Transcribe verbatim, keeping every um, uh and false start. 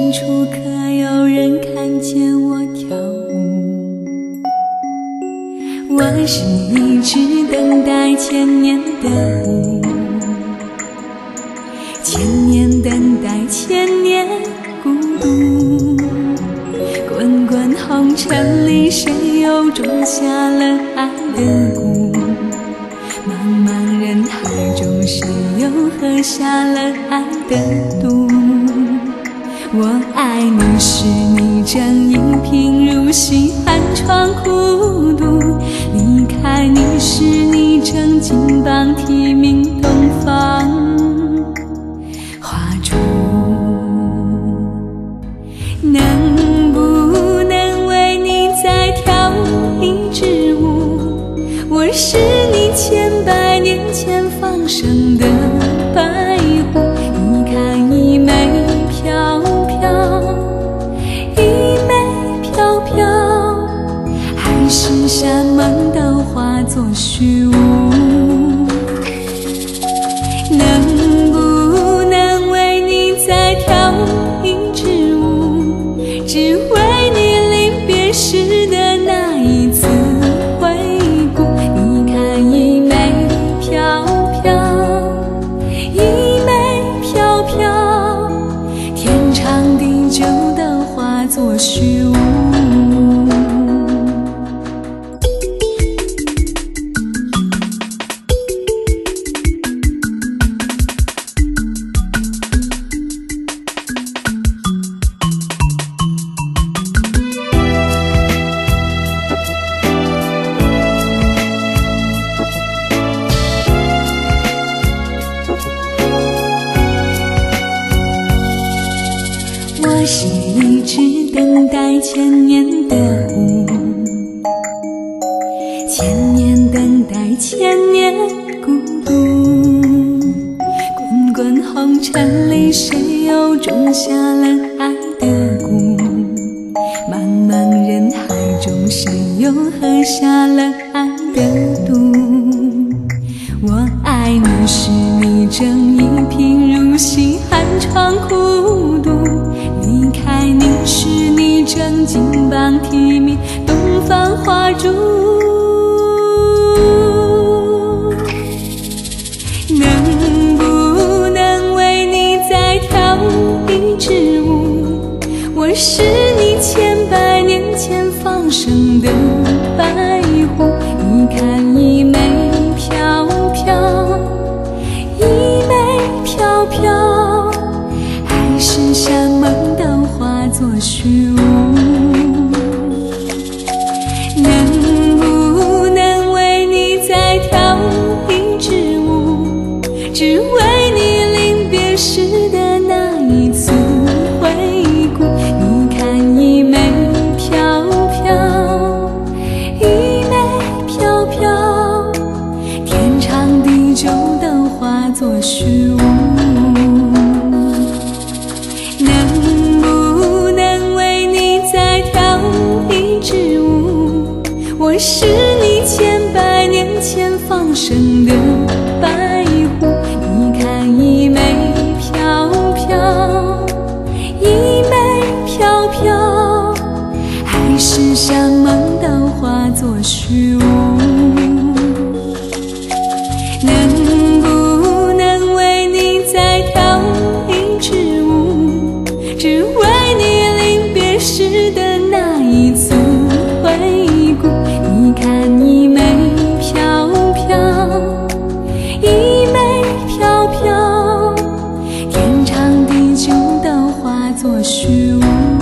深处可有人看见我跳舞？我是一只等待千年的舞，千年等待千年孤独。滚滚红尘里，谁又种下了爱的蛊？茫茫人海中，谁又喝下了爱的毒？我爱你时，你正一贫如洗，寒窗苦读；离开你时，你正金榜题名，东方花烛。能不能为你再跳一支舞？我是你千百年前放生的白狐，你看一枚飘飘，一枚飘飘，还是山盟都化作虚无？能不能为你再跳一支舞？只为你临别时的那一次回顾。你看一枚飘飘，一枚飘飘，天长地久都化作虚无。我是一只等待千年的舞，千年等待千年孤独。滚滚红尘里，谁又种下了爱的蛊？茫茫人海中，谁又喝下了爱的毒？我爱你时，你正一贫如洗，寒窗苦读；离开你时，你正金榜题名，东方花烛。能不能为你再跳一支舞？我是你千百年前放生的白狐，你看一枚飘飘，一枚飘飘，还是山盟都化作虚无？能不能为你再跳一支舞？只为你临别时的那一次回顾。你看一枚飘飘，一枚飘飘，天长地久都化作虚无。能不能为你再跳一支舞？我是你千百年前放生的白狐，你看一枚飘飘，一枚飘飘，还是山盟都化作虚无？能不能为你再跳一支舞？只为你临别时的那一次回顾。你看一枚飘飘，一枚飘飘，天长地久都化作虚无。